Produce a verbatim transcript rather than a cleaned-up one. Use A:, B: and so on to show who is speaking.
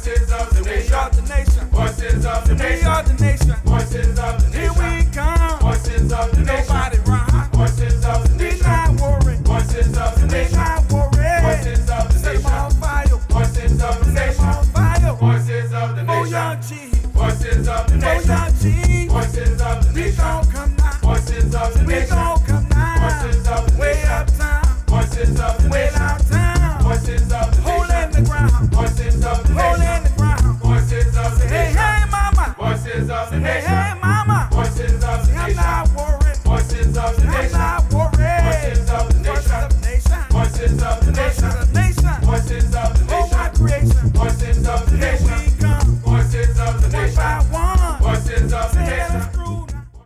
A: Voices of the nation.
B: We are the nation.
A: Voices of the nation.
B: We are the nation.
A: Voices of the
B: Here
A: nation.
B: we come.
A: Voices of the nation.
B: Nobody run.
A: Voices of the
B: We
A: nation.
B: not worried.
A: Voices of the
B: We
A: nation.
B: not worried.
A: Voices of the
B: Set 'em
A: nation.
B: on fire.
A: Voices of the
B: Set 'em
A: nation.
B: on fire.
A: Voices of the
B: Oh, young
A: nation.
B: G.
A: Voices of the
B: Oh,
A: nation.
B: young G.
A: Voices of the
B: We
A: nation.
B: gon' come now.
A: Voices of the
B: We
A: nation.
B: gon' come now.
A: Voices of the
B: Way
A: nation.
B: uptown.
A: Voices of the
B: Way
A: nation.
B: downtown.
A: Voices of the
B: Hole
A: nation.
B: in the ground.
A: Voices of the
B: Hole
A: nation.
B: in the ground.
A: Voices of the
B: Hey,
A: nation.
B: hey, mama.
A: Voices of the
B: Hey,
A: nation.
B: hey, mama.
A: Voices of the
B: I'm
A: nation.
B: not worried.
A: Voices of the
B: I'm
A: nation.
B: not worried.
A: Voices of the
B: Voices of the nation.
A: Voices of the